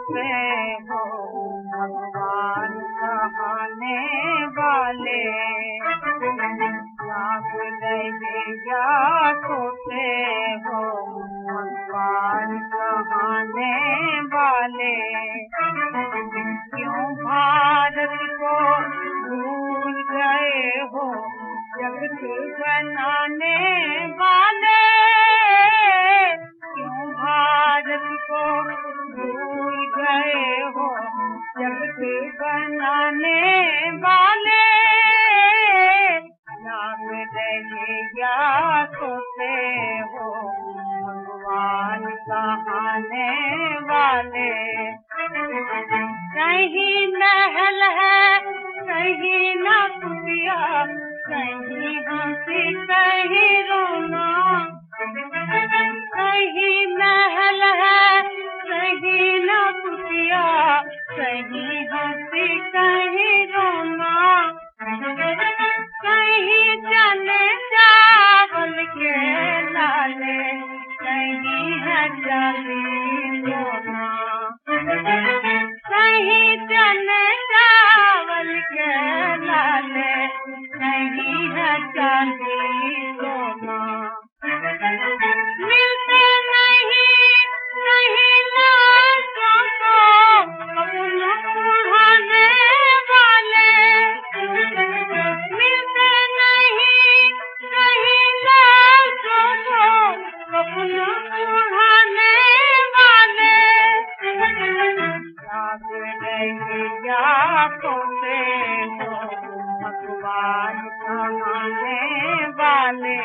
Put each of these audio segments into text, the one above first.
सोते हो भगवान कहाने वाले, जाग रहे या सोते हो भगवान कहाने वाले। क्यों भारत को भूल गए हो जगत बनाने वाले, क्यों भारत को भूल गए हो जगत बनाने वाले। जाग रहे या सोते हो भगवान कहाने वाले। कहीं महल है कहीं ना कुटिया, कहीं हंसी कहीं रोना, कहीं महल है कहीं ना कुटिया, कहीं हंसी कहीं रोना, कहीं चने चावल के लाले, कहीं है चांदी सोना, कहीं चने चावल के लाले, कहीं है चांदी सोना। मिलते नहीं कहीं लाशों को अपना उड़ाने वाले, मिलते नहीं कहीं लाशों को अपना उड़ाने वाले। जाग रहे या सोते हो भगवान कहाने वाले।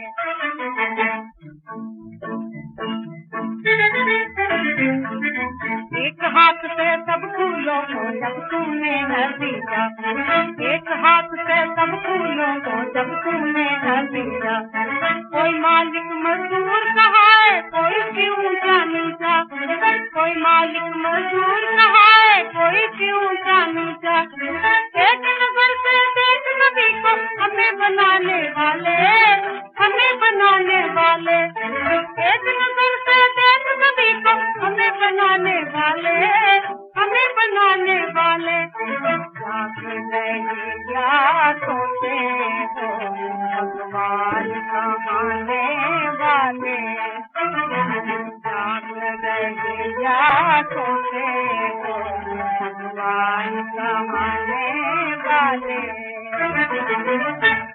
एक हाथ से सब फूलों को जब तूने है दीदा, एक हाथ से सब फूलों को जब तूने है दीदा। कोई मालिक मजदूर कहा है कोई क्यों नीचा, कोई मालिक मजदूर कहा है कोई क्यों नीचा। एक नजर से देख नबी को हमें बनाने वाले, हमें बनाने वाले। एक नजर से देख नबी को हमें बनाने वाले, हमें बनाने वाले। जाग रहे या सोते हो भगवान कहाने वाले, जाग रहे या सोते हो भगवान कहाने वाले।